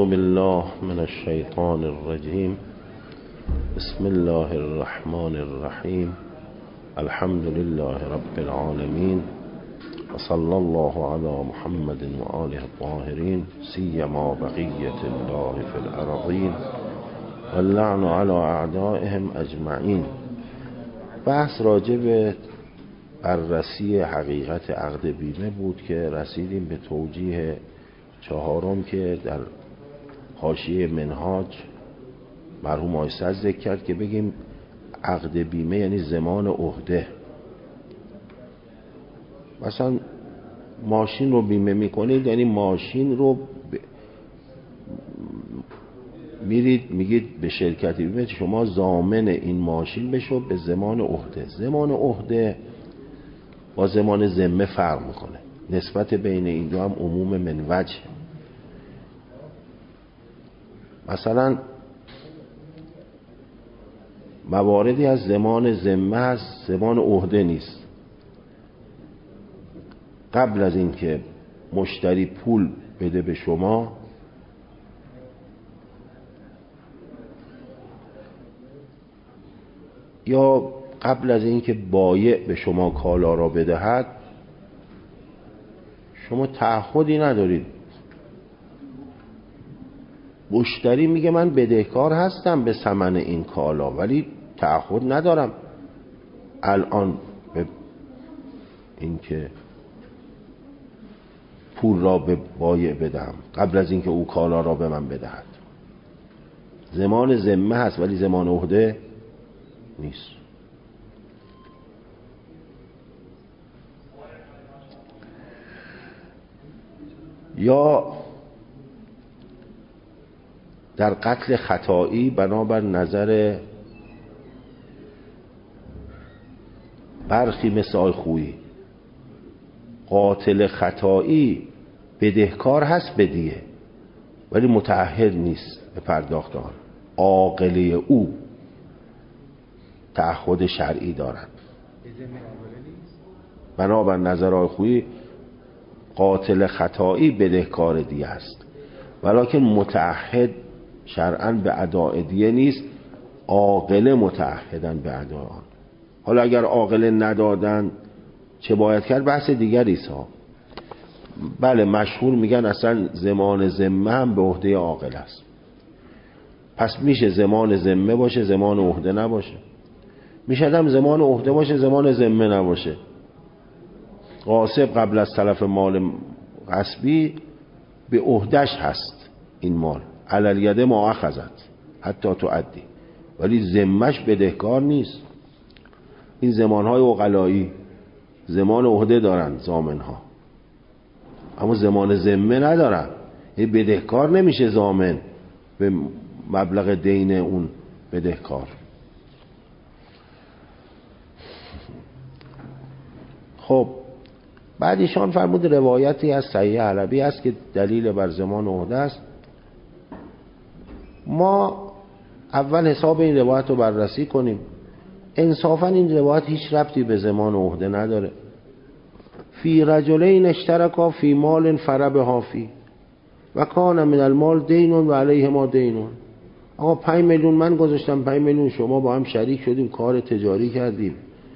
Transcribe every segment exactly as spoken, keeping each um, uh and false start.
اعوذ بالله من الشیطان الرجیم. بسم الله الرحمن الرحیم. الحمد لله رب العالمین و صلی الله علی محمد و آله الطاهرین سیما بقیة الله فی الارضین و اللعن علی اعدائهم اجمعین. بحث راجع به بررسی حقیقت عقد بیمه بود که رسیدیم به توجیه چهارم که در حاشیه منهاج مرحوم آقای صدر ذکر کرد که بگیم عقد بیمه یعنی ضمان عهده. مثلا ماشین رو بیمه میکنید یعنی ماشین رو ب... میرید میگید به شرکت بیمه شما ضامن این ماشین بشو به ضمان عهده. ضمان عهده با ضمان ذمه فرق میکنه. نسبت بین این دو هم عموم من وجه. مثلا مواردی از ضمان ذمه هست ضمان عهده نیست. قبل از اینکه مشتری پول بده به شما یا قبل از اینکه بایع به شما کالا را بدهد شما تعهدی ندارید. مشتری میگه من بدهکار هستم به ثمن این کالا ولی تعهد ندارم الان به اینکه پول را به بایع بدهم قبل از اینکه او کالا را به من بدهد. ضمان ذمه هست ولی ضمان عهده نیست. یا در قتل خطایی بنابر نظر برخی مثل آی خویی قاتل خطایی بدهکار هست به دیه ولی متعهد نیست به پرداخت آن. عاقله او تعهد شرعی دارد. بنابر نظر آی خویی قاتل خطایی بدهکار دیه است ولکن متعهد شرعاً به اداء دیه نیست. عاقله متعهدن به اداء آن. حالا اگر عاقله ندادن چه باید کرد بحث دیگری است. بله مشهور میگن اصلا ضمان ذمه هم به عهده عاقل است. پس میشه ضمان ذمه باشه ضمان عهده نباشه. میشه هم ضمان عهده باشه ضمان ذمه نباشه. غاصب قبل از تلف مال غصبی به عهدهش هست این مال علل ید ما اخذت حتی تؤدی ولی ذمهش بدهکار نیست. این ضمان‌های عقلایی ضمان عهده دارن ضامن ها اما ضمان ذمه ندارن. این بدهکار نمیشه ضامن به مبلغ دین اون بدهکار. خب بعد ایشان فرمود روایتی از صحیح علوی است که دلیل بر ضمان عهده است. ما اول حساب این روایت رو بررسی کنیم. انصافا این روایت هیچ ربطی به ضمان عهده نداره. فی رجلین اشترکا فی مال فربها فی و کان من المال دینون و علیه ما دینون. آقا پنج میلیون من گذاشتم پنج میلیون شما با هم شریک شدیم کار تجاری کردیم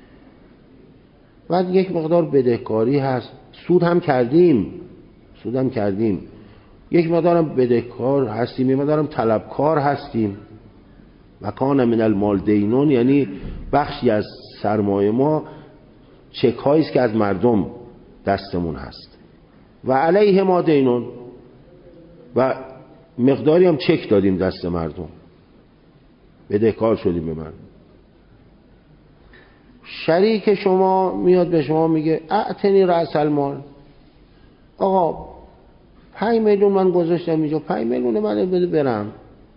بعد یک مقدار بدهکاری هست سود هم کردیم سود هم کردیم یک مقدار هم بدهکار هستیم یک مقدار هم طلبکار هستیم. و کان من المال دینون یعنی بخشی از سرمایه ما چک هایی است که از مردم دستمون هست و علیه ما دینون و مقداری هم چک دادیم دست مردم بدهکار شدیم به مردم. شریک شما میاد به شما میگه اعتنی رأس المال. آقا پنج میلیون من گذاشتم اینجا پنج میلیون من بده برم.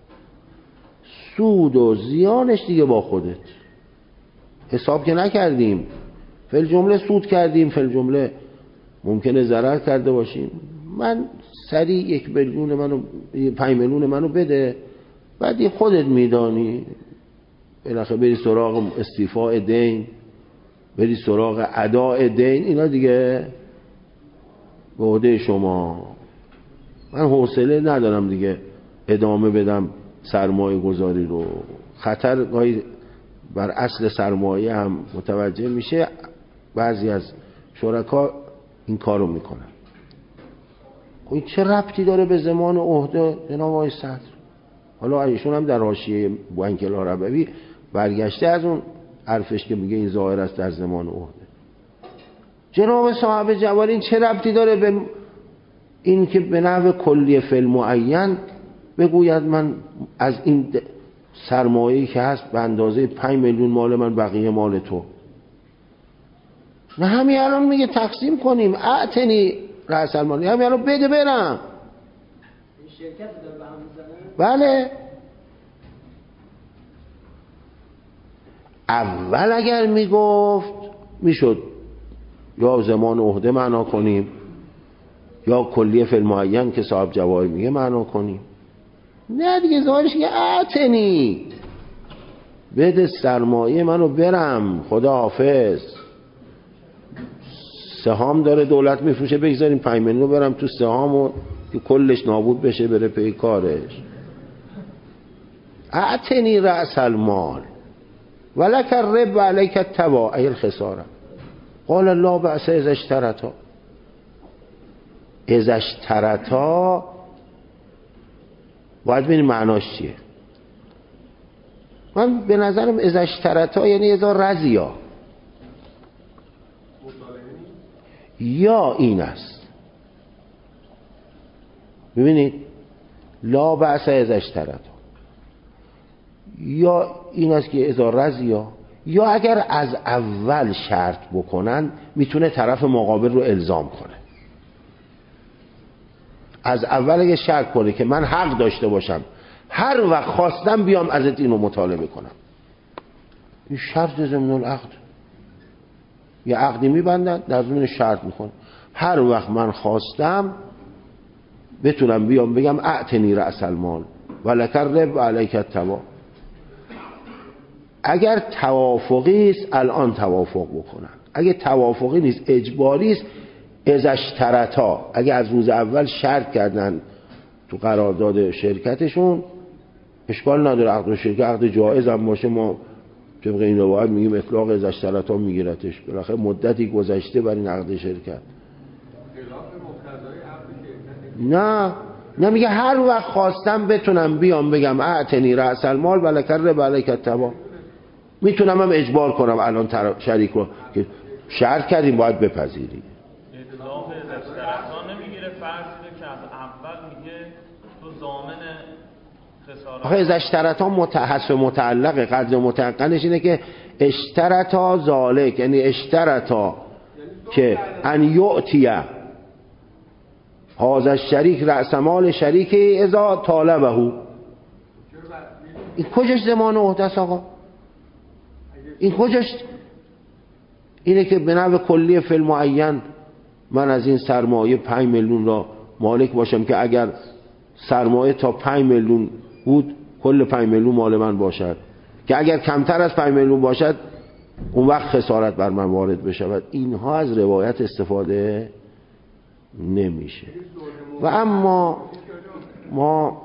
سود و زیانش دیگه با خودت. حساب که نکردیم فل جمله سود کردیم فل جمله ممکنه ضرر کرده باشیم. من سریع یک میلیون منو پنج میلیون منو بده بعدی خودت میدانی بالاخره بری سراغ استیفاء دین بری سراغ اداء دین اینا دیگه به عهده شما. من حوصله ندارم دیگه ادامه بدم سرمایه گذاری رو. خطر گاهی بر اصل سرمایه هم متوجه میشه، بعضی از شرکا این کارو میکنن. این چه ربطی داره به زمان عهده جناب آقای صدر؟ حالا ایشون هم در حاشیه بوانکلا ربوی برگشته از اون حرفش که میگه این ظاهر است در زمان عهده. جناب صاحب جوال این چه ربطی داره به این که به نحو کلی فعل معین بگوید من از این سرمایه‌ای که هست به اندازه پنج میلیون مال من، بقیه مال تو. نه همین الان میگه تقسیم کنیم، اعتنی رأس المال، همین الان بده برم. این شرکت داره به هم میزنه؟ بله. اول اگر میگفت میشد یا زمان عهده معنا کنیم یا کلیه فعل معین که صاحب جواهر میگه معنا کنیم. نه دیگه ظاهرش که اعتنی بده سرمایه منو برم، خدا حافظ. سهام داره دولت میفروشه، بگذاریم پنج میلیون برم تو سهامو که کلش نابود بشه بره پی کارش. اعتنی رأس المال ولک الرب و علیک التبع ای الخساره. قال لا بأس اذا اشترطا. اذا اشترطا باید ببینیم معناش چیه. من به نظرم اذا اشترطا یعنی اذا رضیا، یا این است. ببینید لا بأس اذا اشترطا، یا این است که اذا رضیا، یا اگر از اول شرط بکنن میتونه طرف مقابل رو الزام کنه. از اول اگه شرط کنه که من حق داشته باشم هر وقت خواستم بیام ازت اینو مطالبه کنم، این شرط ضمن العقد. یه عقدی میبندن در ضمن شرط میکنه هر وقت من خواستم بتونم بیام بگم اعتنی رأس المال ولک الرب و علیک التبع. اگر توافقی است الان توافق بکنن، اگه توافقی نیست اجباری است اذا اشترطا. اگه از روز اول شرط کردن تو قرارداد شرکتشون اشکال نداره، عقد شرکت عقد جایز هم باشه ما طبق این روایت میگیم اطلاق اذا اشترطا میگیرتش. بالاخره مدتی گذشته برای این عقد شرکت. نه نه میگه هر وقت خواستم بتونم بیام بگم اعتنی رأس المال ولک الرب و علیک التبع. میتونم هم اجبار کنم الان شریک رو که شرط کردیم باید بپذیری. اطلاق اذا اشترطا نمیگیره فرض که از اول میگه تو ضامن خسارت. آخه اذا اشترطا متحسب متعلق، قدر متعقنش اینه که اشترطا ذالک، یعنی اشترطا که ان یعطیه هذا الشریک رأس مال شریک اذا طالبه. این کجاش زمان عهده است آقا؟ این کجاش اینه که به نحو کلی فعل معین من از این سرمایه پنج میلیون را مالک باشم که اگر سرمایه تا پنج میلیون بود کل پنج میلیون مال من باشد، که اگر کمتر از پنج میلیون باشد اون وقت خسارت بر من وارد بشود. اینها از روایت استفاده نمیشه. و اما ما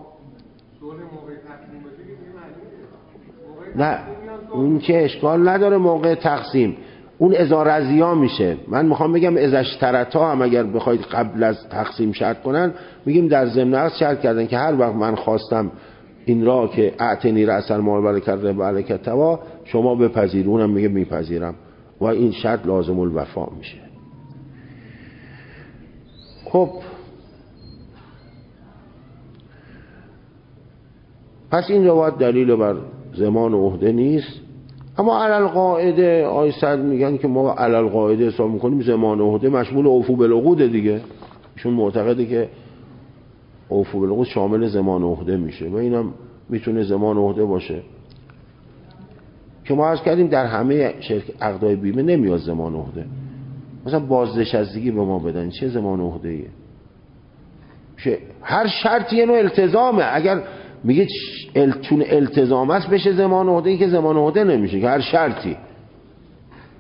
نه اون که اشکال نداره موقع تقسیم، اون اذا رضیا میشه. من میخوام بگم اذا اشترطا هم اگر بخواید قبل از تقسیم شرط کنن میگیم در ضمن عقد شرط کردن که هر وقت من خواستم این را که اعتنی رأس المال ولک الرب و علیک التبع شما بپذیر، اونم میگه میپذیرم و این شرط لازم الوفا میشه. خب پس این روایت دلیل بر زمان عهده نیست. اما علل قاعده آیسد میگن که ما علل قاعده حساب میکنیم زمان عهده مشمول اوفو بالعقود دیگه. ایشون معتقده که اوفو بالعقود شامل زمان عهده میشه و اینم میتونه زمان عهده باشه که ما عرض کردیم در همه شرکت عقدای بیمه نمیاد زمان عهده. مثلا بازنشستگی به ما بدن چه زمان عهده ایه؟ هر شرطی یه نوع التزامه. اگر میگه چون التزام است بشه زمان عهده، ای که زمان عهده نمیشه که هر شرطی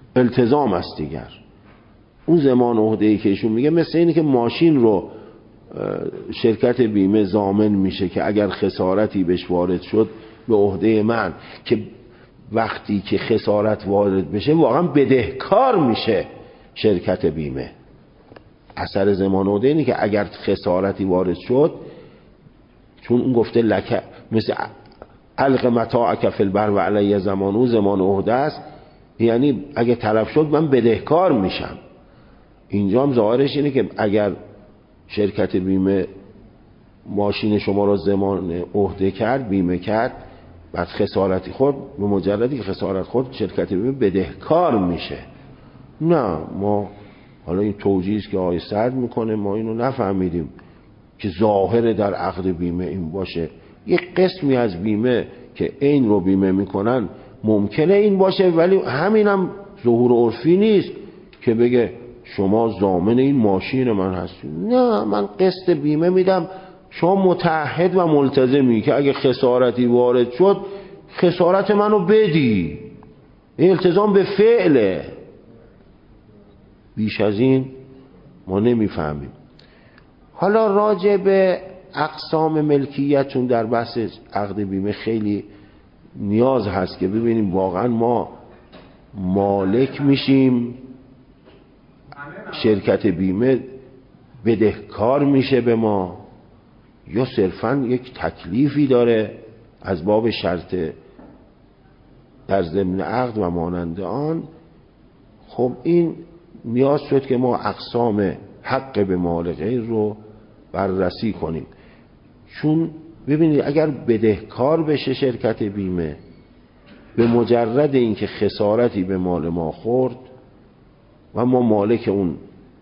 التزام است دیگر. اون زمان عهده ای که ایشون میگه مثل اینه که ماشین رو شرکت بیمه ضامن میشه که اگر خسارتی بهش وارد شد به عهده من، که وقتی که خسارت وارد بشه واقعا بدهکار میشه شرکت بیمه. اثر ضمان عهده اینه که اگر خسارتی وارد شد، چون اون گفته لکه مثل الق متاعک فی البر و علی ضمانه، ضمان عهده است، یعنی اگه تلف شد من بدهکار میشم. اینجا هم ظاهرش اینه که اگر شرکت بیمه ماشین شما را ضمان عهده کرد، بیمه کرد، بعد خسارتی خورد، به مجردی که خسارت خورد شرکت بیمه بدهکار میشه. نه، ما حالا این توجیهی که آقای سعد میکنه ما اینو نفهمیدیم که ظاهر در عقد بیمه این باشه. یک قسمی از بیمه که این رو بیمه میکنن ممکنه این باشه، ولی همینم ظهور عرفی نیست که بگه شما ضامن این ماشین من هستی. نه، من قسط بیمه میدم، شما متعهد و ملتزمی که اگه خسارتی وارد شد خسارت منو بدی. این التزام به فعله، بیش از این ما نمیفهمیم. حالا راجع به اقسام ملکیت، چون در بحث عقد بیمه خیلی نیاز هست که ببینیم واقعا ما مالک میشیم، شرکت بیمه بدهکار میشه به ما، یا صرفا یک تکلیفی داره از باب شرط در ضمن عقد و مانند آن. خب این نیاز شد که ما اقسام حق به مال غیر رو بررسی کنیم. چون ببینید اگر بدهکار بشه شرکت بیمه، به مجرد اینکه خسارتی به مال ما خورد و ما مالک اون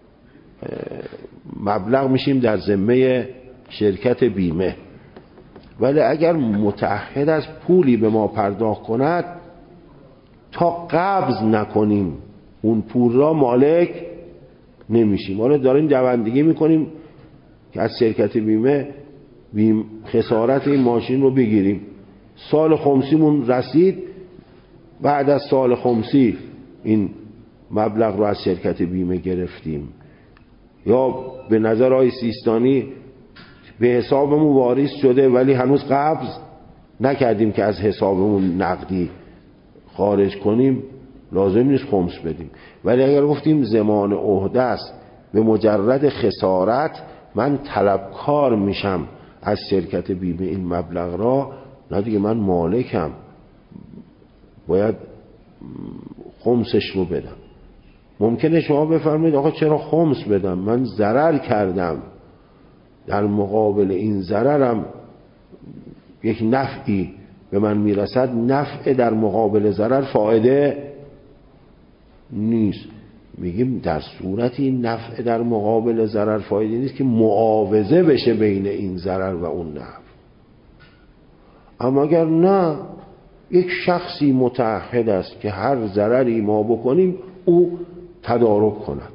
مبلغ میشیم در ذمه شرکت بیمه، ولی اگر متعهد از پولی به ما پرداخت کند تا قبض نکنیم اون پول را مالک نمیشیم. حالا داریم دوندگی میکنیم که از شرکت بیمه بیم خسارت این ماشین رو بگیریم، سال خمسیمون رسید، بعد از سال خمسی این مبلغ رو از شرکت بیمه گرفتیم، یا به نظر آقای سیستانی به حسابمون واریز شده ولی هنوز قبض نکردیم که از حسابمون نقدی خارج کنیم، لازم نیست خمس بدیم. ولی اگر گفتیم ضمان عهده است، به مجرد خسارت من طلبکار میشم از شرکت بیمه این مبلغ را، نه دیگه من مالکم، باید خمسش رو بدم. ممکنه شما بفرمایید آقا چرا خمس بدم؟ من ضرر کردم، در مقابل این ضررم یک نفعی به من میرسد. نفع در مقابل ضرر فایده نیست. میگیم در صورتی نفع در مقابل ضرر فایده نیست که معاوضه بشه بین این ضرر و اون نفع. اما اگر نه، یک شخصی متعهد است که هر ضرری ما بکنیم او تدارک کند.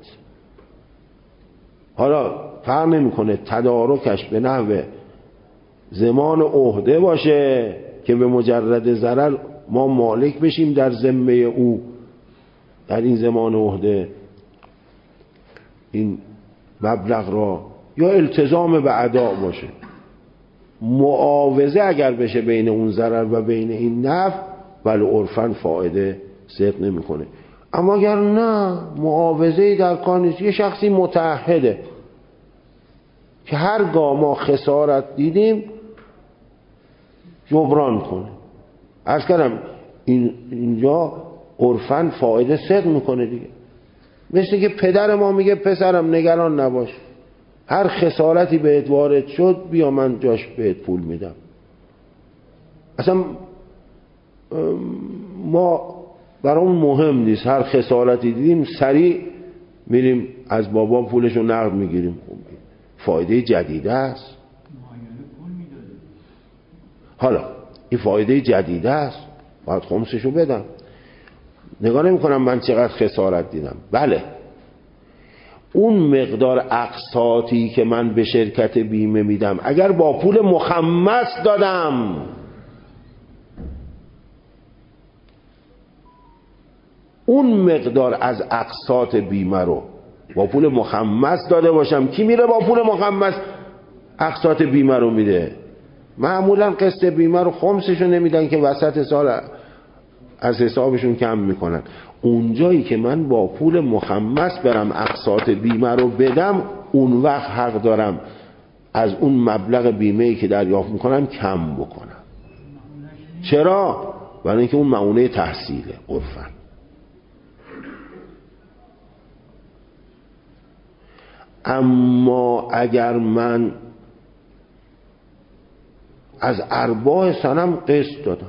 حالا فرق نمیکنه تدارکش به نحو ضمان عهده باشه که به مجرد ضرر ما مالک بشیم در ذمه او در این ضمان عهده این مبلغ را، یا التزام به ادا باشه. معاوضه اگر بشه بین اون ضرر و بین این نفع، ولی عرفاً فایده صدق نمیکنه. اما اگر نه، معاوضه‌ای در کار نیست، یه شخصی متعهده که هرگاه ما خسارت دیدیم جبران کنه. عرض کردم این اینجا عرفاً فایده صدق میکنه دیگه. مثل که پدر ما میگه پسرم نگران نباش، هر خسارتی بهت وارد شد بیا من جاش بهت پول میدم. اصلا ما برامون مهم نیست، هر خسارتی دیدیم سریع میریم از بابا پولشو نقد میگیریم. فایده جدیده است. حالا این فایده جدیده است، باید خمسشو بدم. نگاه نمی کنم من چقدر خسارت دیدم. بله، اون مقدار اقساطی که من به شرکت بیمه میدم اگر با پول مخمس دادم، اون مقدار از اقساط بیمه رو با پول مخمس داده باشم. کی میره با پول مخمس اقساط بیمه رو میده؟ معمولا قسط بیمه رو خمسشو نمیدن که وسط سال از حسابشون کم میکنن. اونجایی که من با پول مخمس برم اقساط بیمه رو بدم، اون وقت حق دارم از اون مبلغ بیمه‌ای که دریافت میکنم کم بکنم. چرا؟ برای اینکه اون معونه تحصیله عرفاً. اما اگر من از ارباح سنم قسط دادم،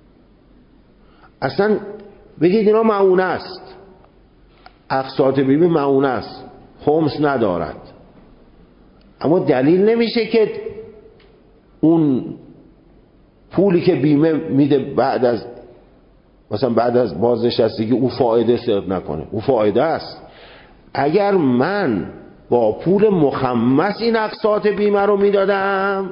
اصلا بگید اینا معونه است، اقساط بیمه معونه است، خمس ندارد، اما دلیل نمیشه که اون پولی که بیمه میده بعد از مثلا بعد از بازنشستگی او فایده صرف نکنه. او فایده است. اگر من با پول مخمس این اقساط بیمه رو میدادم،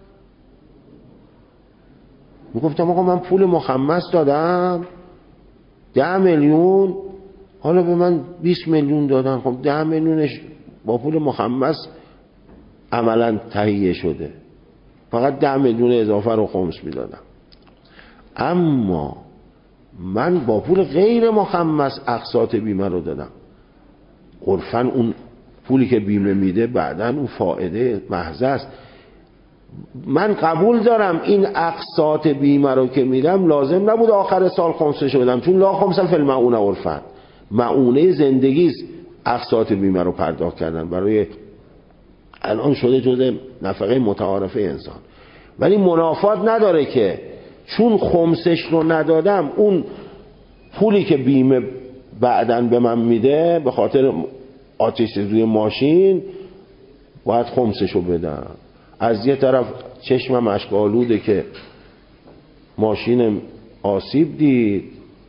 میگفتم آقا من پول مخمس دادم ده میلیون، حالا به من بیست میلیون دادن، خب ده میلیونش با پول مخمس عملا تهیه شده، فقط ده میلیون اضافه رو خمس میدادم. اما من با پول غیر مخمس اقساط بیمه رو دادم، عرفاً اون پولی که بیمه میده بعداً اون فائده محض است. من قبول دارم این اقساط بیمه رو که میدم لازم نبود آخر سال خمسش بدم، چون لا خمسن فی المعونه عرفاً، معونه زندگی اقساط بیمه رو پرداخت کردن، برای الان شده جزء نفقه متعارفه انسان. ولی منافات نداره که چون خمسش رو ندادم اون پولی که بیمه بعداً به من میده به خاطر آتش روی ماشین باید خمسش رو بدم. از یه طرف چشمم اشک آلوده که ماشین آسیب دید،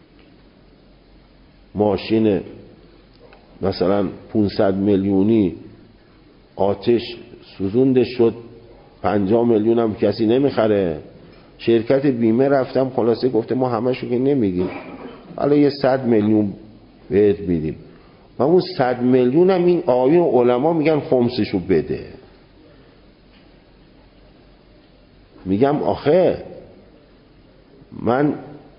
ماشین مثلا پانصد میلیونی آتش سوزونده شد، پنجاه میلیون هم کسی نمیخره. شرکت بیمه رفتم خلاصه گفته ما همشو که نمیگیم، حالا یه صد میلیون بهت میدیم. و اون صد میلیون هم این آیون علما میگن خمسشو بده. میگم آخه من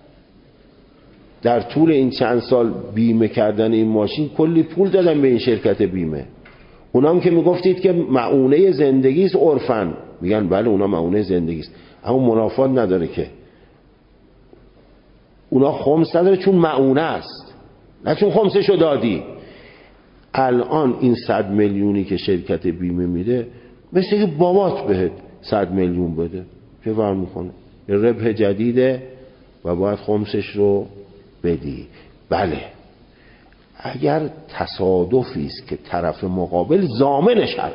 در طول این چند سال بیمه کردن این ماشین کلی پول دادم به این شرکت بیمه. اونا هم که میگفتید که معونه زندگی است عرفاً، میگن بله اونا معونه زندگی است، اما منافات نداره که اونا خمس نداره چون معونه است، نه چون خمسشو دادی. الان این صد میلیونی که شرکت بیمه میده مثل که بابات بهت صد میلیون بده، چه فرق میکنه؟ یه ربح جدیده و باید خمسش رو بدی. بله اگر تصادفی است که طرف مقابل ضامن شرعاً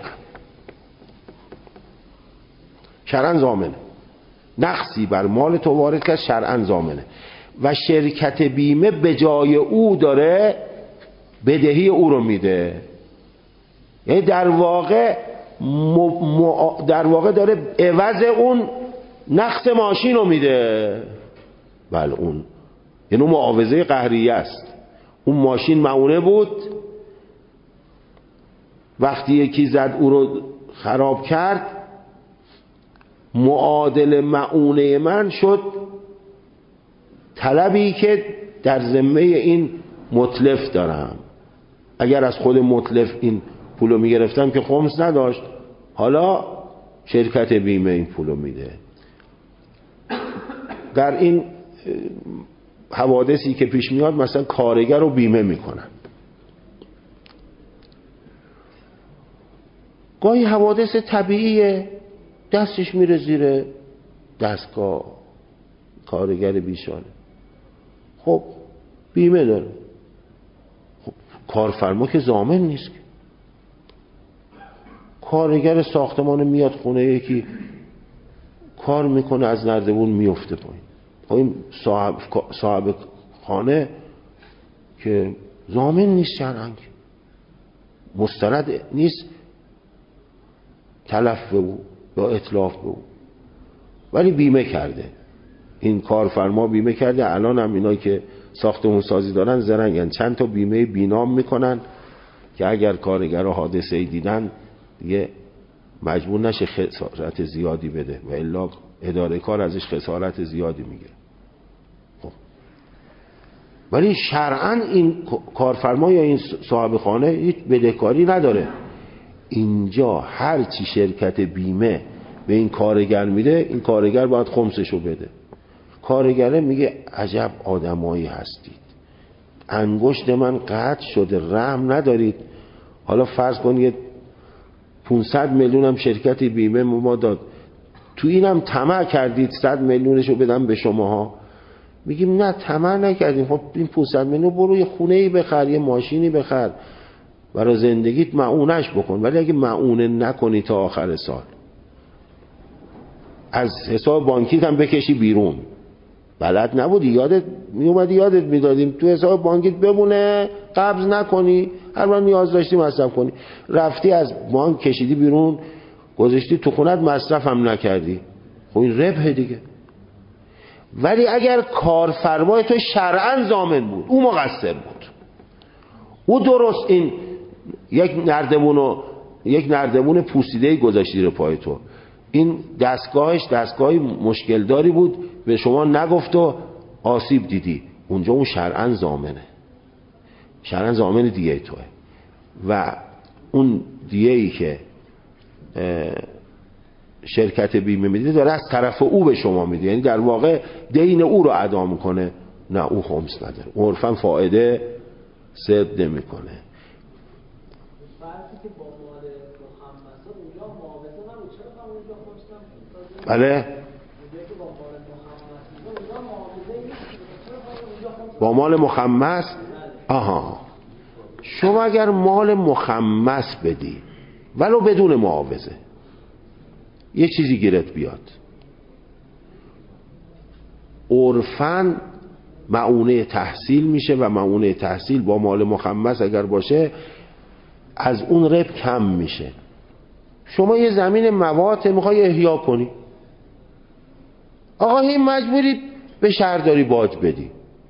شرعاً ضامنه، نقصی بر مال تو وارد کرد شرعاً ضامنه و شرکت بیمه به جای او داره بدهی او رو میده، یعنی در واقع م... م... در واقع داره عوض اون نقص ماشین رو میده. بله اون یعنی معاوضه قهریه است. اون ماشین معونه بود، وقتی یکی زد او رو خراب کرد، معادل معونه من شد طلبی که در ذمه این متلف دارم. اگر از خود متلف این پولو میگرفتم که خمس نداشت، حالا شرکت بیمه این پولو میده. در این حوادثی که پیش میاد مثلا کارگر رو بیمه میکنن، گاهی حوادث طبیعیه، دستش میره زیر دستگاه، کارگر بیچاره خب بیمه داره، خب کارفرما که ضامن نیست که. کارگر ساختمان میاد خونه یکی کار میکنه از نردبون میفته پایین، خب این صاحب, صاحب خانه که ضامن نیست، شرعاً مستند نیست تلف به او یا اتلاف به او، ولی بیمه کرده. این کارفرما بیمه کرده. الان هم اینایی که ساختمون سازی دارن زرنگن، چند تا بیمه بینام میکنن که اگر کارگر حادثه دیدن دیگه مجبور نشه خسارت زیادی بده و الا اداره کار ازش خسارت زیادی میگیره. خب ولی شرعاً این کارفرما یا این صاحب خانه هیچ بدهکاری نداره. اینجا هر چی شرکت بیمه به این کارگر میده، این کارگر باید خمسشو بده. کارگره میگه عجب آدمایی هستید، انگشت من قطع شده، رحم ندارید. حالا فرض کنید پانصد میلیون هم شرکت بیمه ما داد، تو اینم طمع کردید صد میلیونشو بدم به شماها. میگیم نه طمع نکردیم. خب این پانصد میلیون برو یه خونه‌ای بخر، یه ماشینی بخر، برای زندگیت معونش بکن. ولی اگه معونه نکنی تا آخر سال، از حساب بانکیت هم بکشی بیرون. بلد نبودی، یادت میومدی یادت میدادیم تو حساب بانکیت بمونه، قبض نکنی، هر وقت نیاز داشتی مصرف کنی. رفتی از بانک کشیدی بیرون، گذاشتی تو خونت، مصرف هم نکردی. خب این ربح دیگه. ولی اگر کارفرمای تو شرعاً ضامن بود، او مقصر بود، او درست این یک نردبونو یک نردبون پوسیده‌ای گذاشتی رو پای تو، این دستگاهش دستگاهی مشکل داری بود، به شما نگفت و آسیب دیدی، اونجا اون شرعاً ضامنه، شرعاً ضامن دیگه توه. و اون دیگه ای که شرکت بیمه میده داره از طرف او به شما میده، یعنی در واقع دین او رو ادا میکنه. نه او خمس نداره، عرفاً فائده سد نمیکنه. فرضی که با مال مخمسه اونجا معاوضه نبود، چرا اونجا خمس نبود؟ بله اونجا که با مال مخمسه اونجا معاوضه نیست، با مال مخمس. آها، شما اگر مال مخمس بدی ولو بدون معاوضه، یه چیزی گیرت بیاد، عرفاً معونه تحصیل میشه و معونه تحصیل با مال مخمس اگر باشه از اون رب کم میشه. شما یه زمین موات میخوای احیا کنی، آقا این مجبوری به شهرداری باج بدی.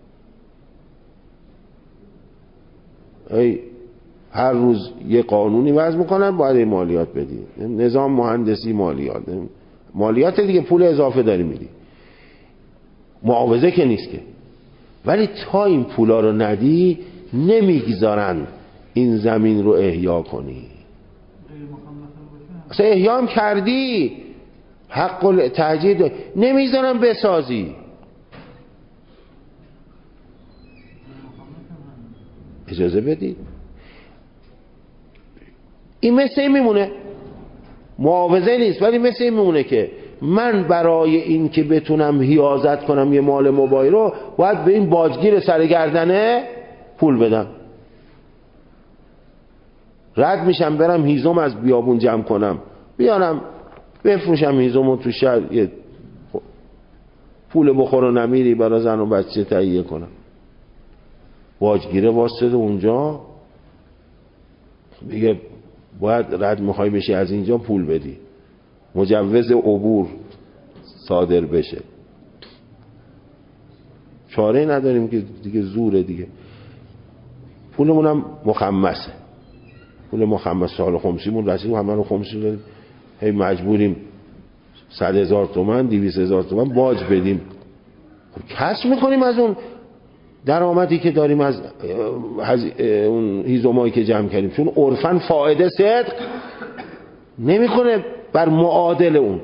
ای هر روز یه قانونی وضع میکنن باید مالیات بدی، نظام مهندسی مالیات، مالیات دیگه، پول اضافه داری میدی، معاوضه که نیست که. ولی تا این پولا رو ندی نمیگذارن این زمین رو احیا کنی. اصلا احیا هم کردی، حق تهجیر نمیذارن بسازی. اجازه بدید. این مثل این میمونه، معاوضه نیست ولی مثل این میمونه که من برای این که بتونم حیازت کنم یه مال موبایل رو باید به این باجگیر سرگردنه پول بدم. رد میشم برم هیزم از بیابون جمع کنم بیارم بفروشم هیزمو تو شهر، یه پول بخور و نمیری برای زن و بچه تهیه کنم. باجگیره واسطه اونجا میگه باید رد میخوای بشی از اینجا پول بدی، مجوز عبور صادر بشه. چاره نداریم که دیگه، زوره دیگه. پولمونم مخمسه، پول مخمس سال خمسیمون رسید و همه رو خمسی داریم، هی مجبوریم صد هزار تومن دویست هزار تومن باج بدیم. خب کسب میکنیم از اون درآمدی که داریم از اون هیزمایی که جمع کردیم، چون عرفاً فائده صدق نمیکنه بر معادل اون،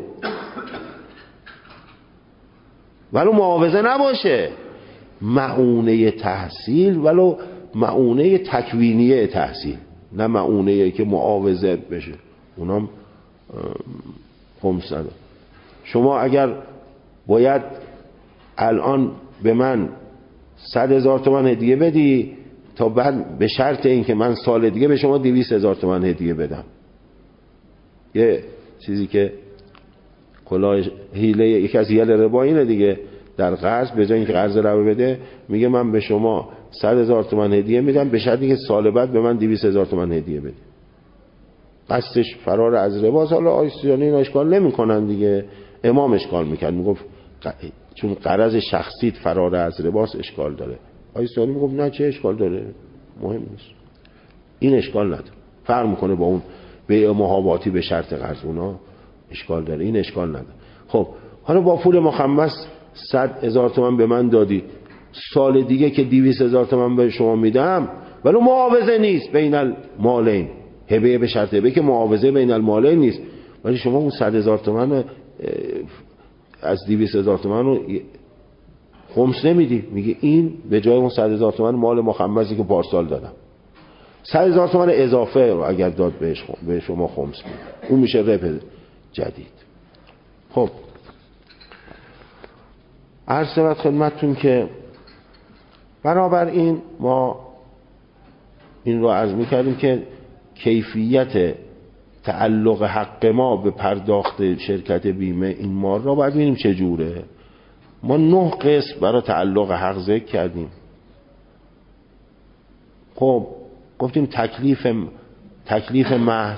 ولو معاوضه نباشه، معونه تحصیل ولو معونه تکوینیه تحصیل، نه معونه که معاوضه بشه، اونام خمس نداره. شما اگر باید الان به من صد هزار تومن هدیه بدی تا بعد به شرط این که من سال دیگه به شما دویست هزار تومن هدیه بدم، یه چیزی که کلاه حیله، یکی از حیل ربا اینه دیگه، در قرض به جای اینکه قرض ربا بده میگه من به شما صد هزار تومن هدیه میدم به شرطی که سال بعد به من دویست هزار تومن هدیه بدی. قصدش فرار از ربا. حالا آیسیانی این اشکال نمیکنن دیگه، امام اشکال میکرد، میگفت چون قرض شخصیت فرار از رباس اشکال داره. آیسیانی میگفت نه چه اشکال داره، مهم نیست، این اشکال نداره، فرق میکنه با اون بیع محاباتی به شرط قرض، اونا اشکال داره، این اشکال نداره. خب حالا با پول مخمس صد هزار تومان به من دادی، سال دیگه که دویست هزار تومان به شما میدم ولی معاوضه نیست بین المالین، هبه به شرط هبه که معاوضه بین المالین نیست، ولی شما اون صد هزار تومان از دویست هزار تومان رو خمس نمیدی، میگه این به جای اون صد هزار تومان مال مخمسی که پارسال دادم، صد هزار تومان اضافه رو اگر داد بهش به شما خمس میده، اون میشه ربح جدید. خب عرض شود خدمتتون که بنابراین ما این رو عرض میکردیم که کیفیت تعلق حق ما به پرداخت شرکت بیمه این مال را باید ببینیم چجوره. ما نه قسم برای تعلق حق ذکر کردیم. خب گفتیم تکلیف تکلیف محض،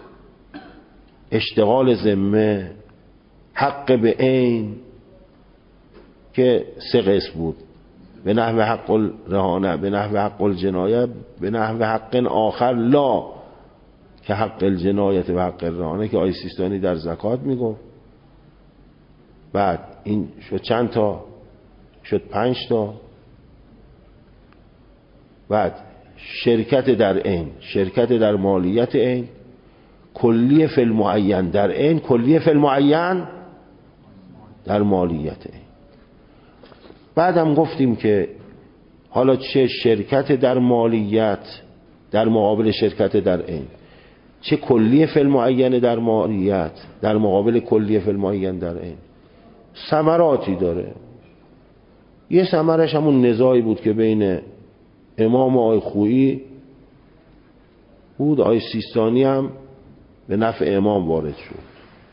اشتغال ذمه، حق به عین که سه قسم بود، به نحو حق الرهانه، به نحو حق الجنایه، به نحو حق آخر لا که حق الجنایت و حق الرهانه که آیه سیستانی در زکات میگفت. بعد این شد چند تا؟ شد پنج تا. بعد شرکت در عین، شرکت در مالیت عین، کلیه فی المعین در عین، کلیه فی المعین در مالیت عین. بعدم گفتیم که حالا چه شرکت در مالیت در مقابل شرکت در عین، چه کلیه فی المعین در مالیت در مقابل کلیه فی المعین در عین، ثمراتی داره. یه ثمرش همون نزاعی بود که بین امام و آقای خویی بود، آقای سیستانی هم به نفع امام وارد شد.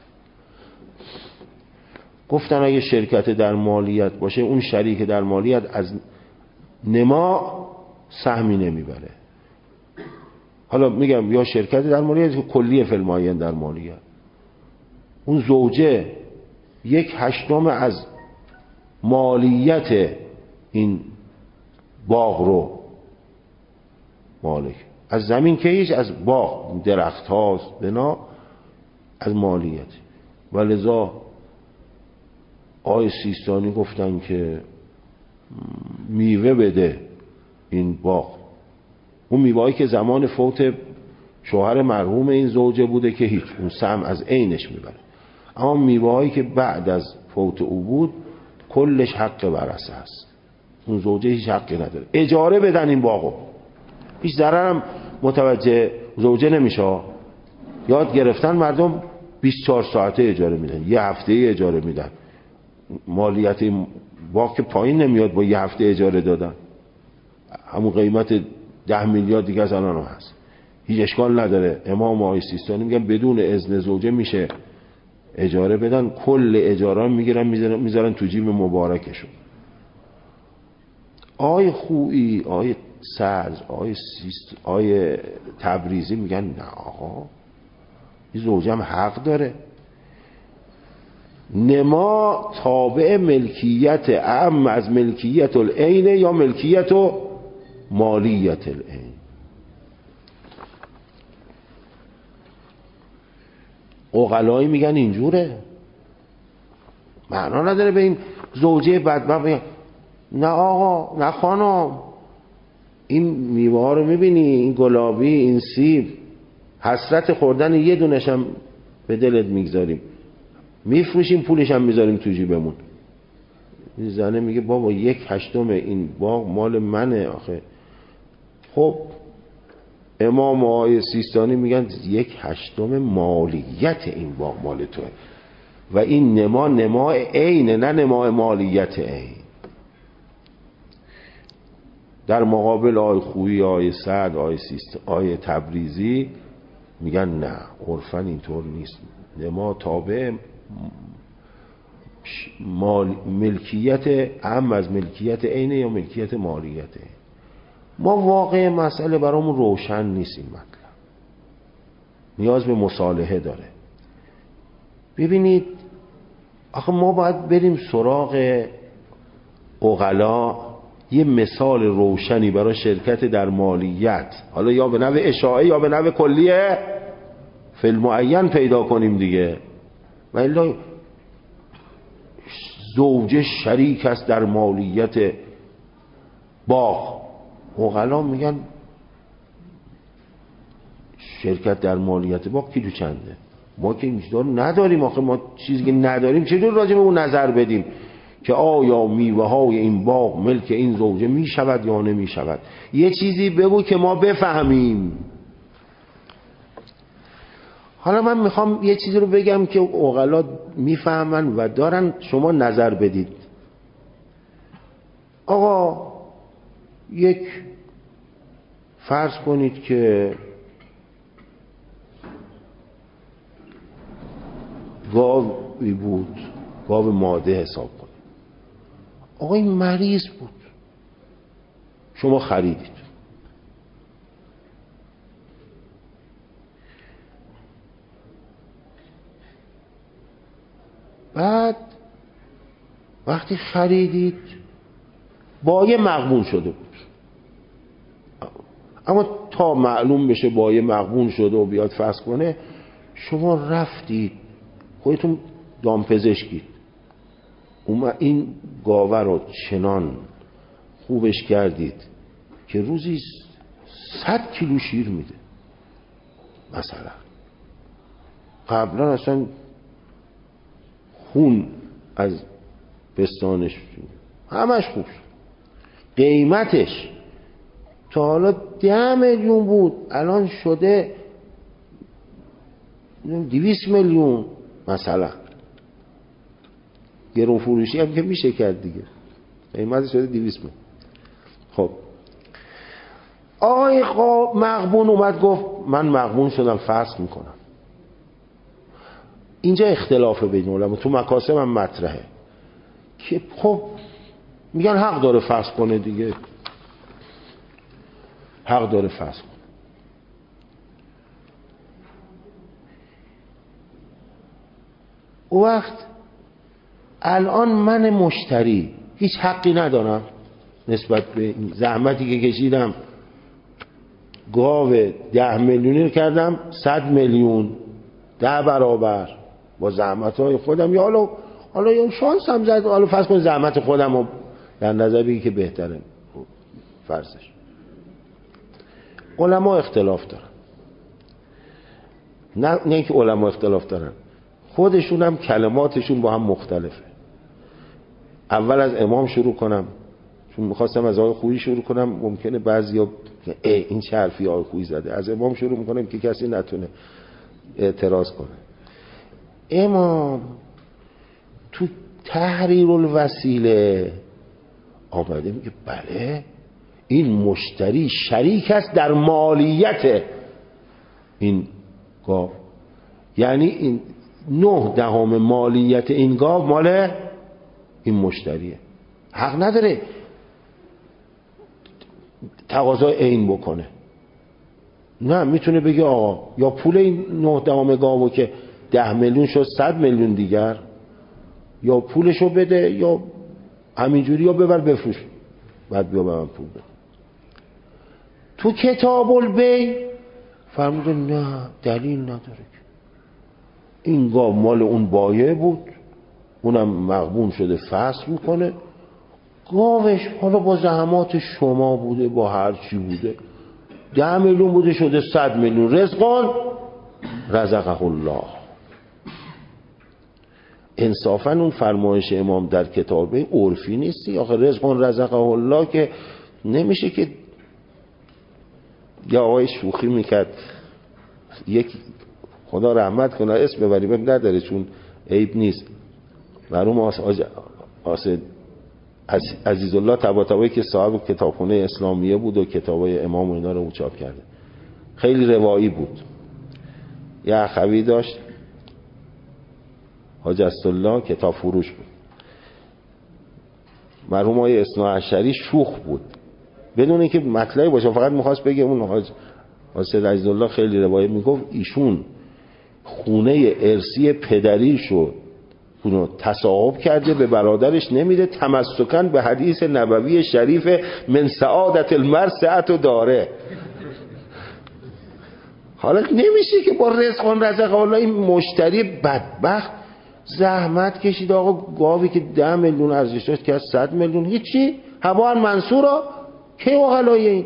گفتن اگه شرکت در مالیت باشه اون شریک در مالیت از نما سهمی نمیبره. حالا میگم یا شرکت در مالیت که کلیه فی المعین در مالیت، اون زوجه یک هشتم از مالیت این باغ رو مالک، از زمین که هیچ، از باغ درخت هاست بنا از مالیت. ولذا آقای سیستانی گفتن که میوه بده این باغ، اون میوه‌ای که زمان فوت شوهر مرحوم این زوجه بوده که هیچ، اون سهم از عینش میبره، اما میوه‌هایی که بعد از فوت او بود کلش حق ورثه است، اون زوجه هیچ حقی نداره. اجاره بدن این باغو، هیچ ضرر هم متوجه زوجه نمیشه. یاد گرفتن مردم بیست و چهار ساعته اجاره میدن، یه هفته اجاره میدن، مالیت این باغ که پایین نمیاد با یه هفته اجاره دادن، همون قیمت ده میلیارد دیگه از الان هم هست، هیچ اشکال نداره. امام و آقای سیستانی میگن بدون اذن زوجه میشه اجاره بدن، کل اجاره میگیرن میذارن تو جیب مبارکشون. آقای خویی، آقای صدر، آقای سیست، آقای تبریزی میگن نه آقا، این زوجه هم حق داره. نما تابع ملکیت اعم از ملکیت العین یا ملکیت و مالیت العین. عقلایی میگن اینجوره، معنا نداره به این زوجه بدبخت بگن نه آقا، نه خانم، این میوه ها رو میبینی، این گلابی، این سیب، حسرت خوردن یه دونشم به دلت میگذاریم، میفروشیم پولش هم میذاریم تو جیبمون. این زنه میگه بابا یک هشتم این باغ مال منه آخه. خب امام و آقای سیستانی میگن یک هشتم مالیت این باغ مال توه و این نما نما عین، نه نما مالیت عین. در مقابل آقای خویی، آقای سعد، آقای سیست، آقای تبریزی میگن نه، عرفاً اینطور نیست، نما تابع مال ملکیت اهم از ملکیت عین یا ملکیت مالیت. ما واقع مسئله برامون روشن نیست، این مطلب نیاز به مصالحه داره. ببینید آخه ما باید بریم سراغ عقلا یه مثال روشنی برای شرکت در مالیت، حالا یا به نوع اشاعه یا به نوع کلیه فیلمعین پیدا کنیم دیگه. و الا زوجه شریک است در مالیت باغ، عقلا میگن شرکت در مالیت باغ کیلو چنده؟ ما که اینجور نداریم. آخه ما چیزی که نداریم چجور راجع به اون نظر بدیم که آیا میوه های این باغ ملک این زوجه می شود یا نمی شود؟ یه چیزی بگو که ما بفهمیم. حالا من میخوام یه چیزی رو بگم که عقلا میفهمن و دارن، شما نظر بدید. آقا یک فرض کنید که گاوی بود، گاو ماده حساب کنید. آقا این مریض بود، شما خریدید. بعد وقتی خریدید بایه مغبون شده بود، اما تا معلوم بشه بایه مغبون شده و بیاد فحص کنه، شما رفتید خودتون دامپزشکید، اومد این گاوه رو چنان خوبش کردید که روزی صد کیلو شیر میده مثلا. قبلا اصلا خون از پستانش همش خوب شد. قیمتش تا حالا ده میلیون بود، الان شده دویست میلیون مثلا. گرون فروشی هم که میشه کرد دیگه، قیمتش شده دویست میلیون. خب آقای مغبون اومد گفت من مغبون شدم، فحص میکنم. اینجا اختلاف بین علما تو مکاسب هم مطرحه که خب میگن حق داره فحص کنه دیگه، حق داره فحص کنه. او وقت الان من مشتری هیچ حقی ندارم نسبت به این زحمتی که کشیدم، گاو ده میلیونی رو کردم صد میلیون، ده برابر با زحمت های خودم، یا حالا حالا یا شانس هم زد، حالا فرض کن زحمت خودم رو در نظر بگی که بهتره فرضش. علما اختلاف دارن، نه نه اینکه علما اختلاف دارن، خودشون هم کلماتشون با هم مختلفه. اول از امام شروع کنم، چون میخواستم از آقای خویی شروع کنم، ممکنه بعضیا این چه حرفی آقای خویی زده. از امام شروع میکنم که کسی نتونه اعتراض کنه. امام تو تحریر الوسیله آمده میگه بله این مشتری شریک است در مالیت این گاو، یعنی این نه دهم مالیت این گاو مال این مشتریه، حق نداره تقاضای عین بکنه. نه، میتونه بگه آقا یا پول این نه دهم گاوو که ده میلیون شد صد میلیون دیگر، یا پولشو بده یا همینجوری یا ببر بفروش، بعد بیا به من پول بده. تو کتاب البیع فرموده نه دلیل نداره که این گاو مال اون بایع بود، اونم مغبون شده فحص میکنه، گاوش حالا با زحمات شما بوده، با هر چی بوده، ده میلیون بوده شده صد میلیون، رزقان رزقه الله. انصافا اون فرمایش امام در کتابه عرفی نیستی. آخه رزقان رزقه الله که نمیشه که. یا آقای شوخی میکرد، یک خدا رحمت کنه اسم ببریم نداره چون عیب نیست، مرحوم آسد عزیزالله طباطبایی که صاحب کتابخونه اسلامیه بود و کتابای امام و اینا رو چاپ کرده، خیلی روایی بود. یه اخوی داشت حاج اسدالله کتاب فروش بود. مرحوم آقای اثناعشری شوخ بود بدون اینکه مطلعی باشه، فقط میخواست بگه اون حاج آسد عزیزالله خیلی روایی میگفت ایشون خونه ارثی پدریشو اونو تصاحب کرده به برادرش نمیده، تمسکن به حدیث نبوی شریف من سعادت المرء سعت و داره. حالا نمیشه که با رزق رزق الله این مشتری بدبخت زحمت کشید آقا گاوی که ده میلیون ارزش داشت که از صد میلیون هیچی هوا منصورا که اغلای این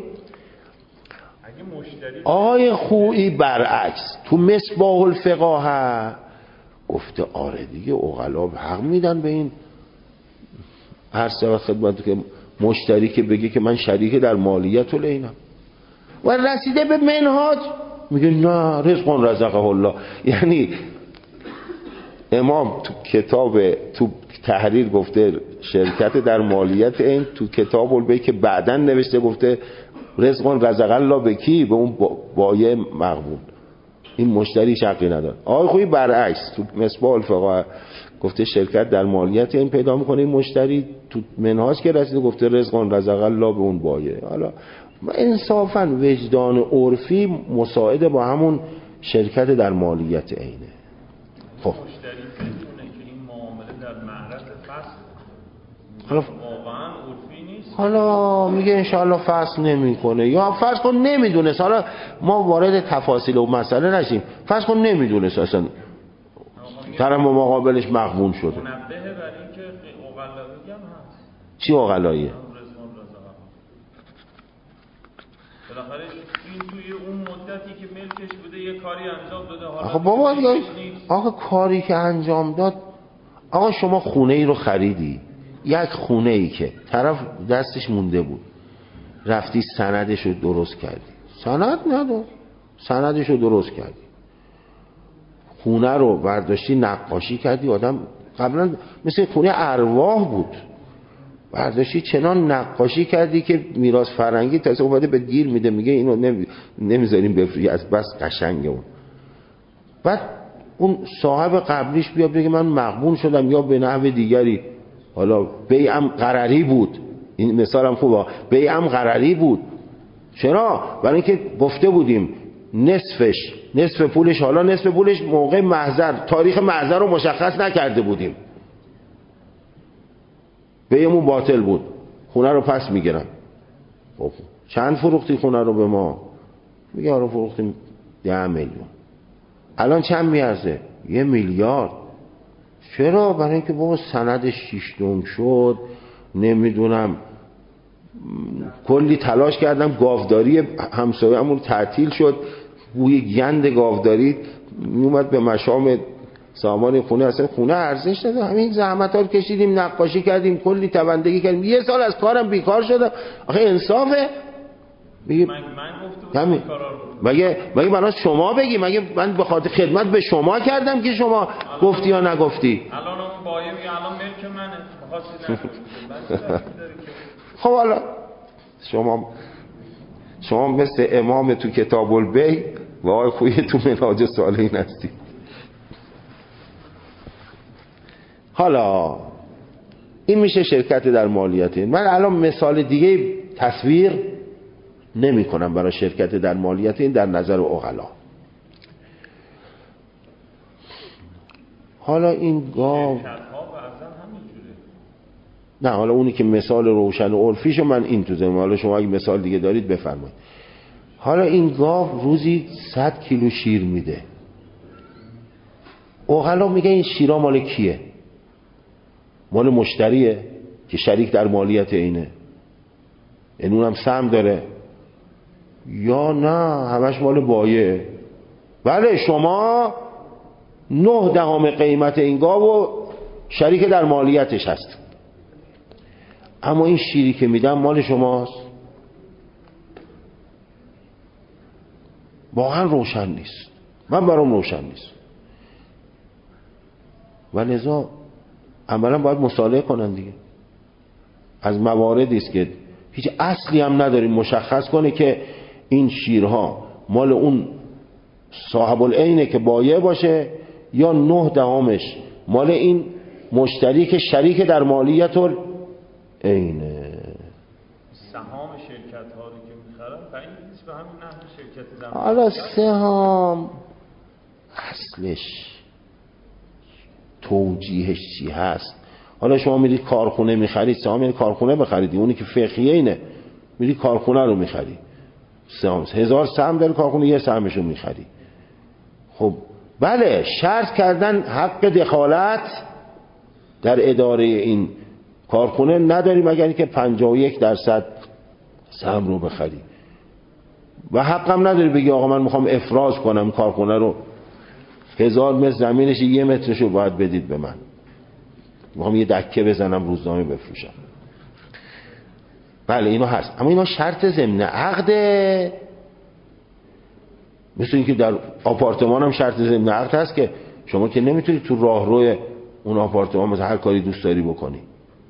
آقای خویی برعکس تو مصباح الفقاهه گفته آره دیگه اغلا حق میدن به این هر سبب خدمت که مشتری که بگه که من شریک در مالیت و لینم و رسیده به منهاج میگه نه رزق رزقه الله. یعنی امام تو کتاب تو تحریر گفته شرکت در مالیت این، تو کتاب البی که بعدن نوشته گفته رزق رزق الله به کی؟ به اون بایع مغبون. این مشتری شقی نداره. آقای خویی برعکس تو مصباح الفقاهه گفته شرکت در مالیت این پیدا میکنه این مشتری، تو منهاج که رسیده گفته رزق رزق الله به اون بایع. حالا انصافا وجدان عرفی مساعده با همون شرکت در مالیت اینه. خب مشتری بدونه که این معامله در معرض فسخ حالا واقعا عرفی نیست، حالا میگه انشاءالله فسخ نمیکنه یا فرض کن نمیدونه. حالا ما وارد تفاصیل و مسئله نشیم، فرض کن نمیدونه اصلا طرف مقابلش مغبون شده. منبه بر این که اغلایی هم هست. چی اغلاییه؟ بالاخره این توی اون مدتی که ملکش بوده یه کاری انجام داده. آخه بابا آخه کاری که انجام داد، آقا شما خونه ای رو خریدی، یک خونه ای که طرف دستش مونده بود رفتی سندش رو درست کردی، سند ندار سندش رو درست کردی، خونه رو برداشتی نقاشی کردی، آدم قبلا مثل خونه ارواح بود برداشتی چنان نقاشی کردی که میراث فرهنگی تازه اومده به گیر میده، میگه اینو نمی... نمیذاریم بفروشی از بس قشنگه اون. بعد اون صاحب قبلیش بیاد بگه من مغبون شدم یا به نحو دیگری، حالا بیعم قراری بود، این مثالم خوبه، بیعم قراری بود. چرا؟ برای اینکه گفته بودیم نصفش نصف پولش، حالا نصف پولش موقع محضر، تاریخ محضر رو مشخص نکرده بودیم، بیعمون باطل بود، خونه رو پس میگیرن. خب چند فروختی خونه رو به ما؟ میگه آره فروختیم ده میلیون. الان چند میارزه؟ یه میلیارد. چرا؟ برای اینکه بابا سندش شیشتون شد، نمیدونم کلی تلاش کردم، گاوداری همسایه همون تعطیل شد، بوی گند گاوداری میومد به مشام سامان خونه، اصلا خونه ارزش نداره. همین زحمت ها رو کشیدیم، نقاشی کردیم، کلی تبندگی کردیم، یه سال از کارم بیکار شدم. آخه انصافه؟ میگه من من گفتم این کارا رو مگه مگه من شما بگی، مگه من به خاطر خدمت به شما کردم که شما گفتی یا نگفتی؟ الان اون بایه میگه الان ملک منه، خواستی نفروشی. خب حالا شما شما مثل امام تو کتاب البی و آقای خویی تو منهاج الصالحین هستی. حالا این میشه شرکت در مالیات. من الان مثال دیگه تصویر نمی کنم برای شرکت در مالیات این در نظر عقلا. حالا این گاو نه، حالا اونی که مثال روشن و عرفیشو من این تو ذهنم، حالا شما اگه مثال دیگه دارید بفرمایید. حالا این گاو روزی صد کیلو شیر میده، عقلا میگه این شیرا مال کیه؟ مال مشتریه که شریک در مالیت اینه، این اونم سهم داره، یا نه همش مال بایع؟ بله شما نه دهم قیمت این گاو شریک در مالیتش هست، اما این شیری که میدم مال شماست. واقعا روشن نیست، من برام روشن نیست و لذا عملا باید مصالحه کنن دیگه. از مواردی است که هیچ اصلی هم نداریم مشخص کنه که این شیرها مال اون صاحب العینه که بایع باشه یا نه دهمش مال این مشتری که شریک در مالیت اینه. سهام شرکت ها رو که میخرن بعید نیست به همین نحو شرکت در حالا سهام اصلش توجیهش چی هست؟ حالا شما میرید کارخونه میخرید، سهام یعنی کارخونه بخریدی، اونی که فقهیه اینه، میرید کارخونه رو میخری، سهم هزار سهم داره کارخونه، یه سهمشو میخری. خب بله شرط کردن حق دخالت در اداره این کارخونه نداری مگر اینکه پنجاه و یک درصد سهم رو بخری و حقم نداری بگی آقا من میخوام افراز کنم کارخونه رو، هزار متر زمینش یه مترشو باید بدید به من، میخوام یه دکه بزنم روزنامه بفروشم. بله اینو هست، اما اینا شرط ضمن عقده. مثل اینکه در آپارتمان هم شرط ضمن عقد هست که شما که نمیتونید تو راهروی اون آپارتمان مثلا هر کاری دوست داری بکنی.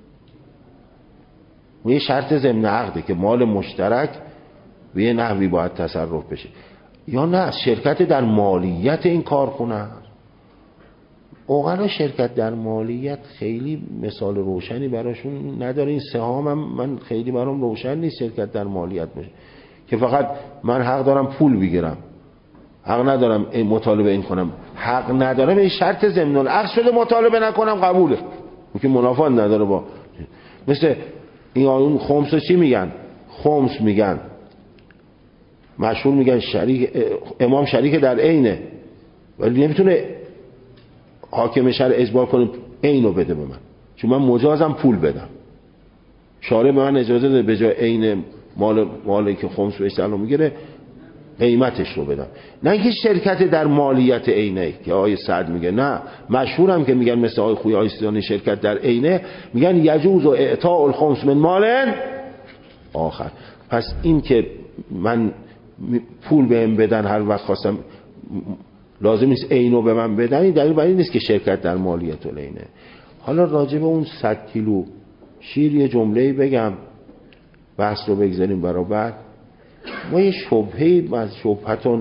و یه شرط ضمن عقده که مال مشترک به یه نحوی باید تصرف بشه. یا نه شرکت در مالیت این کارخونه هست. اوغلا شرکت در مالیت خیلی مثال روشنی براشون نداره. این سهام هم من خیلی برام روشن نیست شرکت در مالیت باشه که فقط من حق دارم پول بگیرم، حق ندارم این مطالبه این کنم، حق ندارم این شرط ضمن العقد شده مطالبه نکنم قبوله، اون که منافات نداره با. مثل این آیون خمس چی میگن؟ خمس میگن مشهور میگن شریک امام شریک در عینه، ولی نمیتونه حاکم شرع اجبار کنه عینو بده به من، چون من مجازم پول بدم. شارع به من اجازه داده به جای عین مال مالی که خمس بهش تعلق میگیره قیمتش رو بدم، نه اینکه شرکت در مالیت عینه که آقای سعد میگه. نه مشهورم که میگن مثل آقای خوی آیستانی شرکت در عینه، میگن یجوز و اعطاء الخمس من مال آخر. پس این که من پول بهم بدن هر وقت خواستم لازم نیست عینو به من بدن، این دلیل بر این نیست که شرکت در مالیت العینه. حالا راجع به اون صد کیلو شیر یه جمله‌ای بگم بحث رو بگذاریم برابر. ما یه شبهه‌ای از شبهتون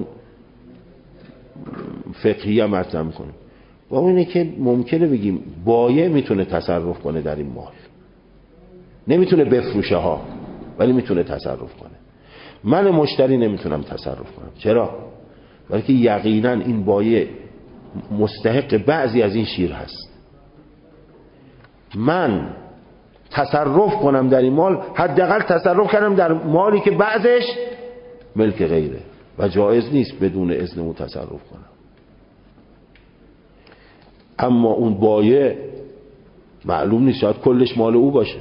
فقهیه مطرح می‌کنیم و اون اینه که ممکنه بگیم بایع میتونه تصرف کنه در این مال، نمیتونه بفروشه ها ولی میتونه تصرف کنه. من مشتری نمیتونم تصرف کنم. چرا؟ بلکه یقینا این بایع مستحق بعضی از این شیر هست. من تصرف کنم در این مال، حداقل تصرف کردم در مالی که بعضش ملک غیره و جایز نیست بدون اذن او تصرف کنم. اما اون بایع معلوم نیست، شاید کلش مال او باشه.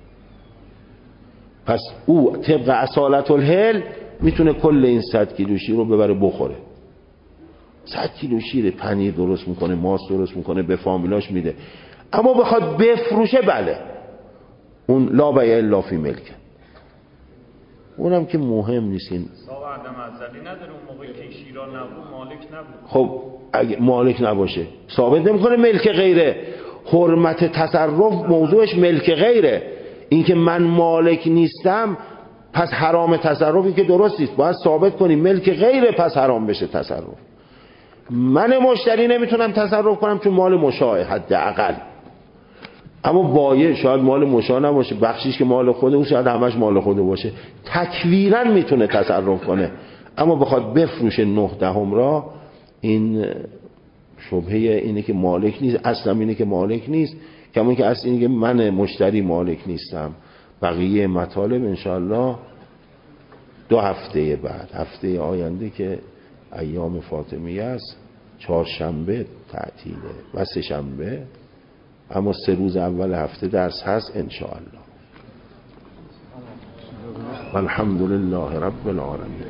پس او طبق اصالت الحل میتونه کل این صد کیلو شیر رو ببره بخوره. صد کیلو شیر پنیر درست میکنه، ماست درست میکنه، به فامیلاش میده. اما بخواد بفروشه بله اون لا بیع الا فی ملک، اونم که مهم نیست. این صاحب عدم ازلی نداره اون موقعی که شیرا نبود مالک نبود. خب اگه مالک نباشه ثابت نمیکنه ملک غیره. حرمت تصرف موضوعش ملک غیره. این که من مالک نیستم پس حرام تصرفی که درست نیست، باید ثابت کنیم ملک غیره پس حرام بشه تصرف. من مشتری نمیتونم تصرف کنم چون مال مشاع حداقل، اما بایع شاید مال مشاع نباشه، بخشیش که مال خوده او شاید همش مال خوده باشه، تکویرا میتونه تصرف کنه. اما بخواد بفروشه نه دهم را، این شبهه اینه که مالک نیست، اصلا اینه که مالک نیست، کما که اصلا اینه که من مشتری مالک نیستم. بقیه مطالب انشاءالله دو هفته بعد، هفته آینده که ایام فاطمیه است، چهارشنبه تعطیله و سه شنبه، اما سه روز اول هفته درس هست انشاءالله. والحمد لله رب العالمین.